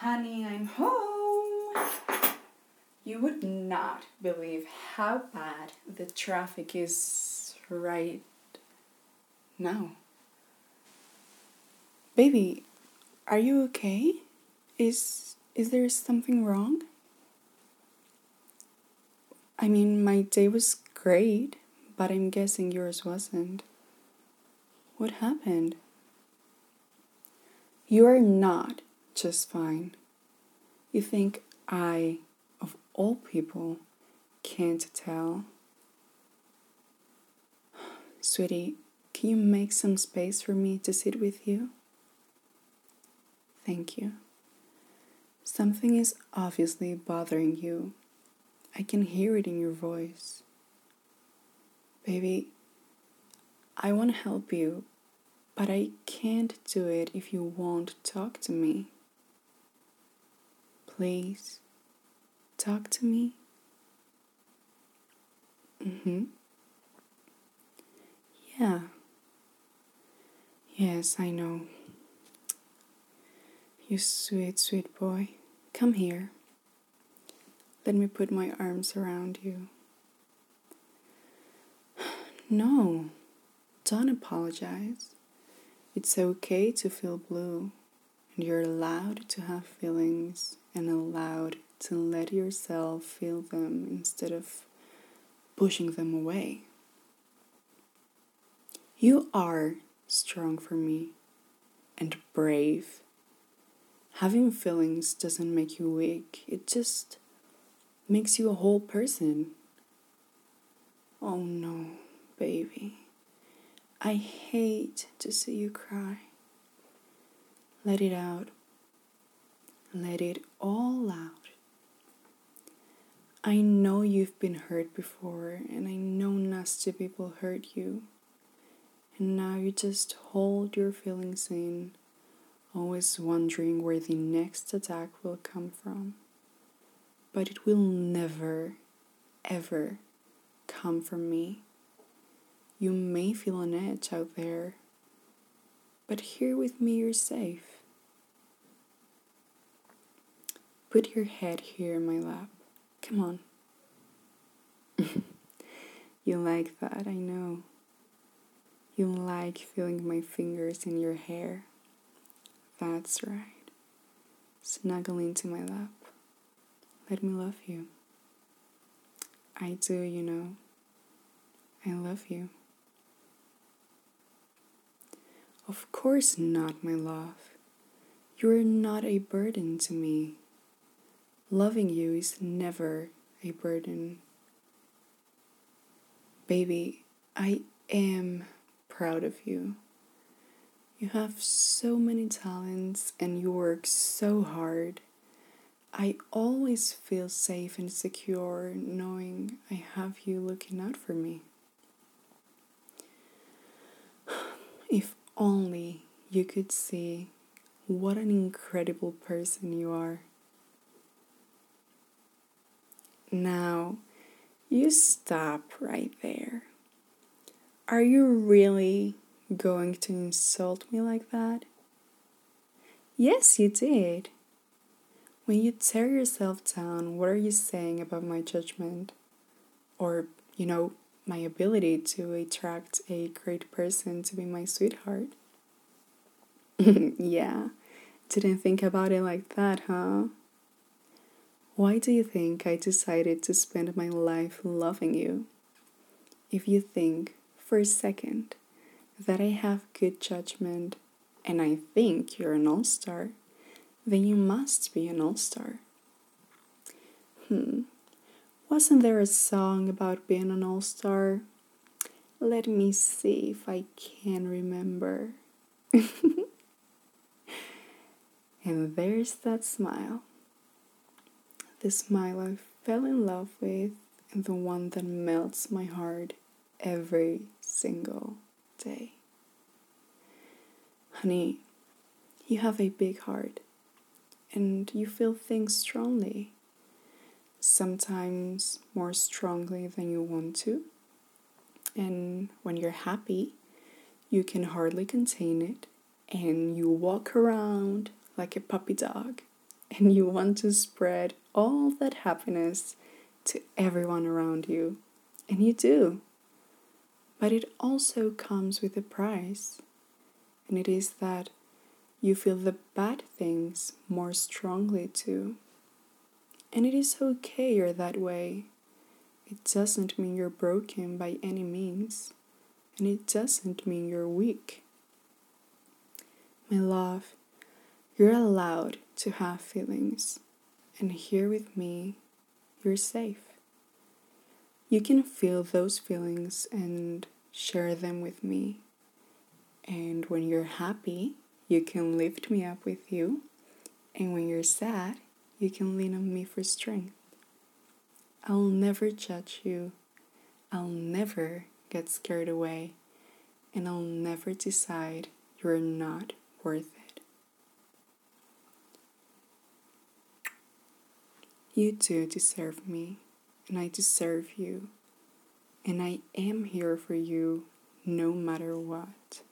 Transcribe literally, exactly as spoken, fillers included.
Honey, I'm home. You would not believe how bad the traffic is right now. Baby, are you okay? Is is there something wrong? I mean, my day was great, but I'm guessing yours wasn't. What happened? You are not just fine. You think I, of all people, can't tell? Sweetie, can you make some space for me to sit with you? Thank you. Something is obviously bothering you. I can hear it in your voice. Baby, I want to help you, but I can't do it if you won't talk to me. Please, talk to me. Mm-hmm. Yeah. Yes, I know. You sweet, sweet boy. Come here. Let me put my arms around you. No, don't apologize. It's okay to feel blue, and you're allowed to have feelings and allowed to let yourself feel them instead of pushing them away. You are strong for me and brave. Having feelings doesn't make you weak, it just makes you a whole person. Oh no, baby. I hate to see you cry. Let it out. Let it all out. I know you've been hurt before, and I know nasty people hurt you. And now you just hold your feelings in, always wondering where the next attack will come from. But it will never, ever come from me. You may feel an edge out there, but here with me you're safe. Put your head here in my lap. Come on. You like that, I know. You like feeling my fingers in your hair. That's right. Snuggle into my lap. Let me love you. I do, you know. I love you. Of course not, my love. You're not a burden to me. Loving you is never a burden. Baby, I am proud of you. You have so many talents and you work so hard. I always feel safe and secure knowing I have you looking out for me. If only you could see what an incredible person you are. Now, you stop right there. Are you really going to insult me like that? Yes, you did. When you tear yourself down, what are you saying about my judgment? Or, you know, my ability to attract a great person to be my sweetheart? Yeah, didn't think about it like that, huh? Why do you think I decided to spend my life loving you? If you think for a second that I have good judgment and I think you're an all-star, then you must be an all-star. Hmm, wasn't there a song about being an all-star? Let me see if I can remember. And there's that smile. The smile I fell in love with and the one that melts my heart every single day. Honey, you have a big heart and you feel things strongly. Sometimes more strongly than you want to. And when you're happy, you can hardly contain it and you walk around like a puppy dog and you want to spread all that happiness to everyone around you. And you do. But it also comes with a price. And it is that you feel the bad things more strongly too. And it is okay you're that way. It doesn't mean you're broken by any means. And it doesn't mean you're weak. My love, you're allowed to have feelings. And here with me, you're safe. You can feel those feelings and share them with me. And when you're happy, you can lift me up with you. And when you're sad, you can lean on me for strength. I'll never judge you. I'll never get scared away. And I'll never decide you're not worth it. You do deserve me, and I deserve you. And I am here for you no matter what.